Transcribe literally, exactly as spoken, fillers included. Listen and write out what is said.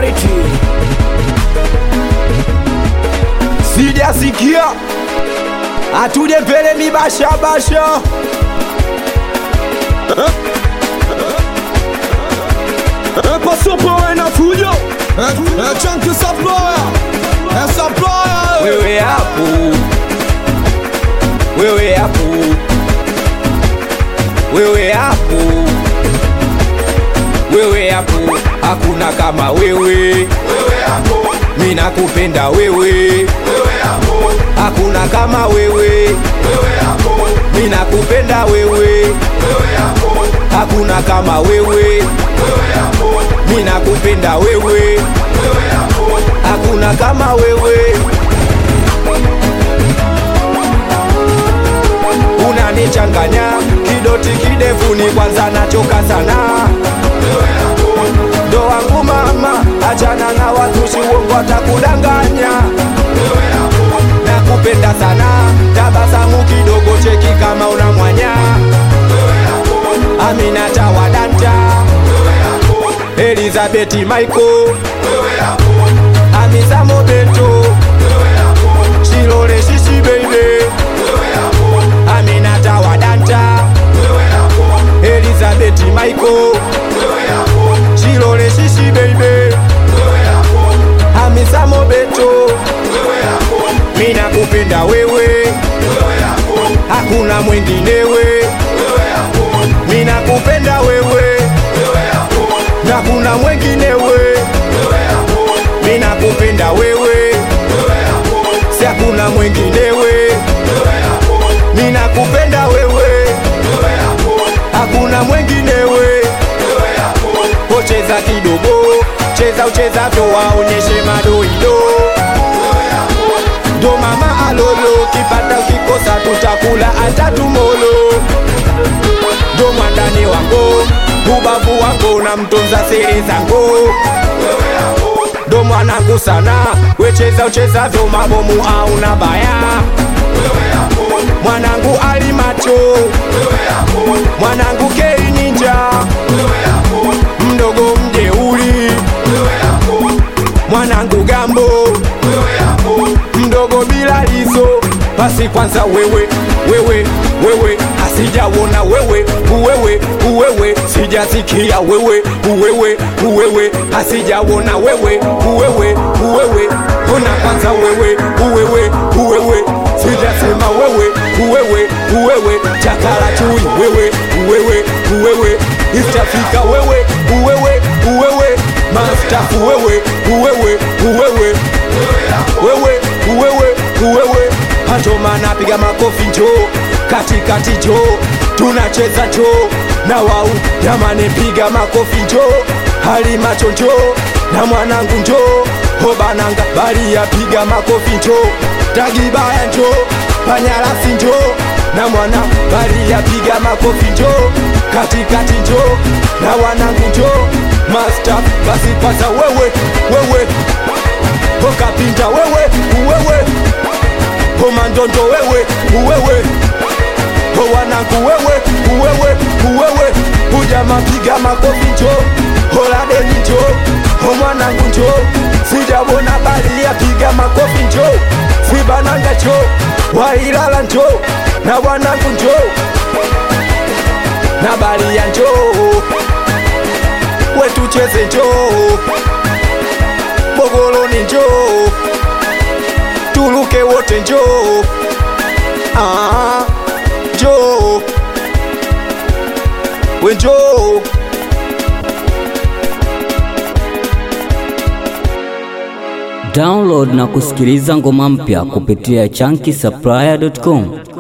quality. Sija sikia atuje mbele mibasha basha. Passons pour un affuyo. Un chunk de supplier. Un supplier. Wewe hapo, wewe hapo, wewe hapo, wewe hapo, hakuna kama wewe. Wewe hapo, mimi nakupenda wewe. Wewe hapo, hakuna kama wewe. Wewe hapo, mimi nakupenda wewe. Wewe hapo, hakuna kama wewe. Wewe hapo, mimi nakupenda wewe. Wewe hapo, hakuna kama wewe. Unanichanganya kidoti kidevuni, kwanza nachoka sana. Ndo wangu mama, achana na watu si uongo watakudanganya. Nakupenda sana, tabasamu kidogo, cheki kama una mwanya. Amina Tawadanta, Elizabeth Michael, Amisa Mobeto, Shilole Shishi baby, Amina Tawadanta, Elizabeth Michael, Shilole Shishi baby, Amisa Mobeto. Mimi nakupenda wewe, hakuna mwinginewe. Mimi nakupenda wewe, hakuna mwinginewe. Mimi nakupenda wewe, si hakuna mwinginewe. Mimi nakupenda wewe, hakuna mwinginewe. Cheza kidogo, cheza ucheza vyo, waonyeshe madoido. Do mama alolo, kipata ukikosa tutakula hata tumolo. Do mwandani wango, ubavu wango na mtonza siri zango. Do mwanangu sana, wecheza ucheza vyo, mabomu au na baya. Mwanangu alimacho, mwanangu kei ninja, mdogo mjeuri, mwanangu gambo, mdogo bila lizo. Basi kwanza wewe, wewe, wewe, asijawona wewe, uwewe, uwewe, sijasikia wewe, uwewe, uwewe, asijawona wewe, uwewe, uwewe, ona kwanza wewe, uwewe, uwewe, sijasema wewe, uwewe, uwewe, chakala chui wewe, uwewe, uwewe, istafika wewe, uwewe, uwewe, mastafu wewe, uwewe, uwewe, wewe, uwewe, uwewe. Hatoma napiga makofi njo, katikati njo, tunacheza njo, na wau jamani piga makofi njo, Halimacho njo, na mwanangu njo, Hobananga bari ya piga makofi njo, Tagibaya njo, Panyarasi njo, na mwana bari ya piga makofi njo, katikati njo, na wanangu njo, master basi kwanza wewe, wewe, Hokapinta wewe, uwewe, Homandondo wewe, uwewe, Howanangu wewe, uwewe, uwewe, Ujama piga makofi njo, Holadeni njo, Homwanangu njo, sijabona bali ya piga makofi njo, Sibananga njo, Wailala njo, na wanangu njo, na bali ya njo, wetu cheze njo, Bogoloni njo, tuluke wote njo, ah, njo, we njo. Download na kusikiliza ngoma mpya kupitia chunky supplier dot com.